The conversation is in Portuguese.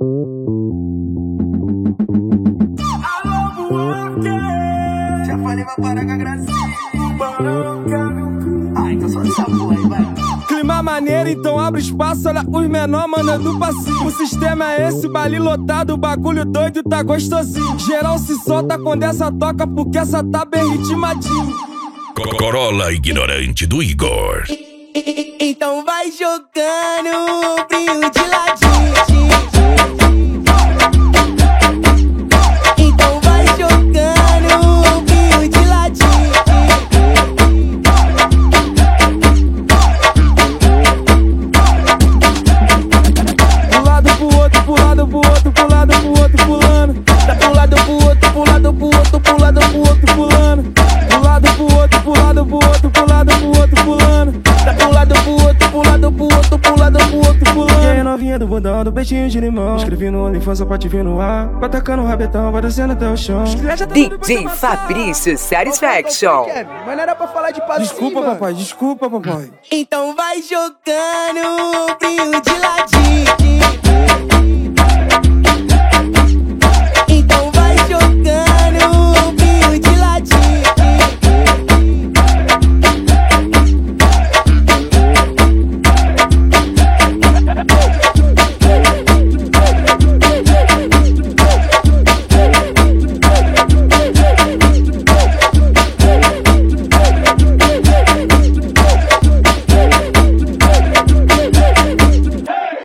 Já falei, vai parar com a gracinha. Ah, então só dessa porra aí, vai. Clima maneiro, então abre espaço, olha os menor mandando passinho. O sistema é esse, baile lotado, o bagulho doido tá gostosinho. Geral se solta quando essa toca, porque essa tá bem ritmadinho. Corolla ignorante do Igor. Então vai jogando o ombrinho de ladinho. Então vai jogando o ombrinho de ladinho. Pro lado pro outro, pro lado pro outro, pro lado pro outro pulando. Tá pro lado pro outro, pro lado pro outro, pro lado pro outro pulando. Pro lado pro outro, pro lado pro outro, pro lado pro outro pulando. Tá pro lado pro outro, pro lado pro outro, pro lado pro outro pulando. E aí novinha do bundão, do peixinho de limão. Escrevi no OnlyFans só pra te ver no ar. Vai tacando o rabetão, vai descendo até o chão. DJ Fabrício Satisfaction. Mas não era pra falar de paz. Desculpa, papai, desculpa, papai. Então vai jogando o ombrinho de ladinho.